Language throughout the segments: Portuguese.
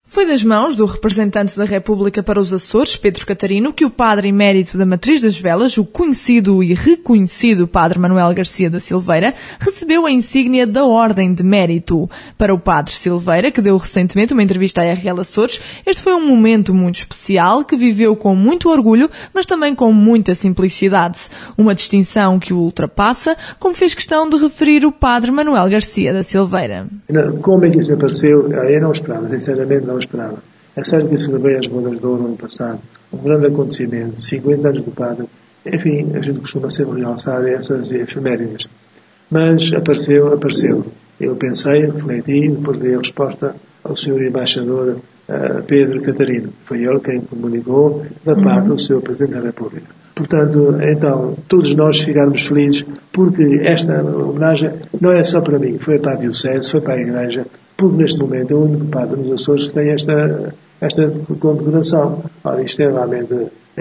Foi das mãos do representante da República para os Açores, Pedro Catarino, que o padre emérito da Matriz das Velas, o conhecido e reconhecido padre Manuel Garcia da Silveira, recebeu a insígnia da Ordem de Mérito. Para o padre Silveira, que deu recentemente uma entrevista à RL Açores, este foi um momento muito especial que viveu com muito orgulho, mas também com muita simplicidade. Uma distinção que o ultrapassa, como fez questão de referir o padre Manuel Garcia da Silveira. Como é que isso apareceu? Eu não esperava, sinceramente não esperava. É certo que celebrei as bodas de ouro no ano passado, um grande acontecimento, 50 anos do padre. Enfim, a gente costuma sempre realçar essas efemérides. Mas apareceu. Eu pensei, refleti, depois dei a resposta ao senhor embaixador Pedro Catarino. Foi ele quem comunicou da parte do senhor Presidente da República. Portanto, então, todos nós ficarmos felizes, porque esta homenagem não é só para mim, foi para a Diocese, foi para a Igreja, porque neste momento é o único padre nos Açores que tem esta condecoração. Ora, isto é realmente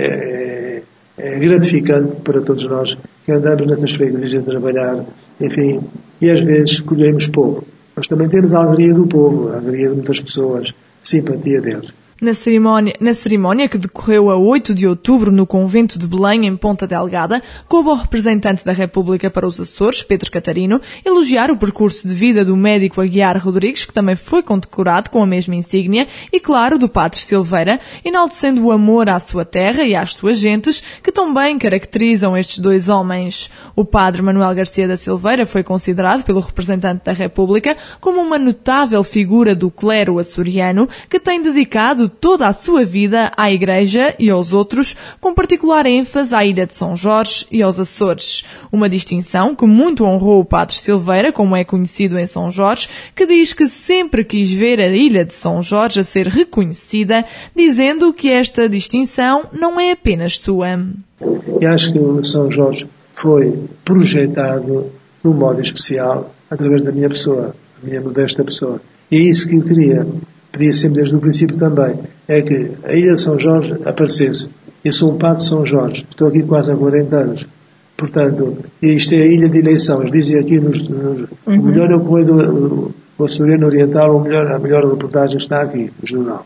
gratificante para todos nós que andamos nessas freguesias a trabalhar, enfim, e às vezes escolhemos pouco. Mas também temos a alegria do povo, a alegria de muitas pessoas, a simpatia deles. Na cerimónia que decorreu a 8 de outubro no Convento de Belém, em Ponta Delgada, coube ao representante da República para os Açores, Pedro Catarino, elogiar o percurso de vida do médico Aguiar Rodrigues, que também foi condecorado com a mesma insígnia, e, claro, do padre Silveira, enaltecendo o amor à sua terra e às suas gentes, que tão bem caracterizam estes dois homens. O padre Manuel Garcia da Silveira foi considerado pelo representante da República como uma notável figura do clero açoriano, que tem dedicado toda a sua vida à Igreja e aos outros, com particular ênfase à Ilha de São Jorge e aos Açores. Uma distinção que muito honrou o padre Silveira, como é conhecido em São Jorge, que diz que sempre quis ver a Ilha de São Jorge a ser reconhecida, dizendo que esta distinção não é apenas sua. E acho que o São Jorge foi projetado de um modo especial através da minha pessoa, da minha modesta pessoa. E é isso que eu queria. Pedia sempre desde o princípio também, é que a Ilha de São Jorge aparecesse. Eu sou um padre de São Jorge, estou aqui quase há 40 anos. Portanto, isto é a ilha de eleição. Eles dizem aqui, o melhor é o correio do Açoriano Oriental, a melhor reportagem está aqui, no jornal.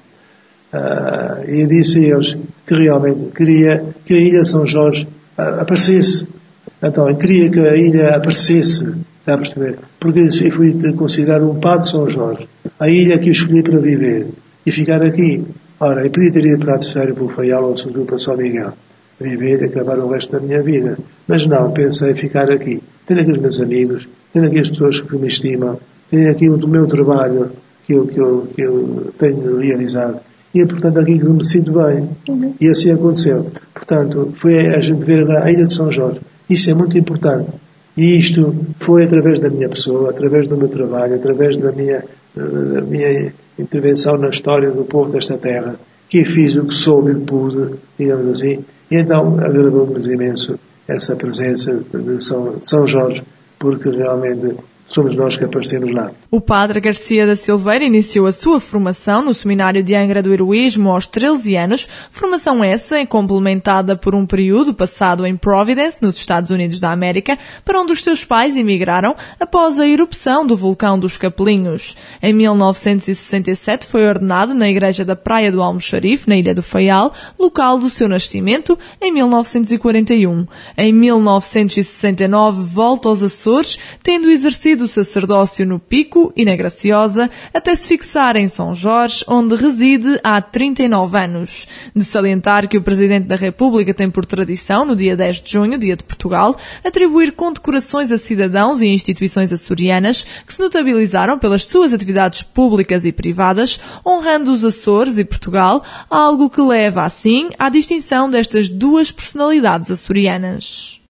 E eu disse a eles que realmente queria que a Ilha de São Jorge aparecesse. Então, eu queria que a ilha aparecesse, está a perceber? Porque eu fui considerado um padre de São Jorge. A ilha que eu escolhi para viver e ficar aqui. Ora, eu podia ter ido para a terceira, para o Faial ou para São Miguel, viver e acabar o resto da minha vida. Mas não, pensei em ficar aqui. Tenho aqui os meus amigos, tenho aqui as pessoas que me estimam, tenho aqui o meu trabalho que eu tenho realizado. E é, portanto, aqui que me sinto bem. E assim aconteceu. Portanto, foi a gente ver a Ilha de São Jorge. Isso é muito importante. E isto foi através da minha pessoa, através do meu trabalho, através da minha intervenção na história do povo desta terra, que eu fiz o que soube e pude, digamos assim. E então agradou-nos imenso essa presença de São Jorge, porque realmente somos nós que aparecemos lá. O padre Garcia da Silveira iniciou a sua formação no Seminário de Angra do Heroísmo aos 13 anos, formação essa complementada por um período passado em Providence, nos Estados Unidos da América, para onde os seus pais emigraram após a erupção do vulcão dos Capelinhos. Em 1967 foi ordenado na Igreja da Praia do Almoxarife, na Ilha do Faial, local do seu nascimento, em 1941. Em 1969 volta aos Açores, tendo exercido o sacerdócio no Pico e na Graciosa, até se fixar em São Jorge, onde reside há 39 anos. De salientar que o Presidente da República tem por tradição, no dia 10 de junho, dia de Portugal, atribuir condecorações a cidadãos e instituições açorianas que se notabilizaram pelas suas atividades públicas e privadas, honrando os Açores e Portugal, algo que leva, assim, à distinção destas duas personalidades açorianas.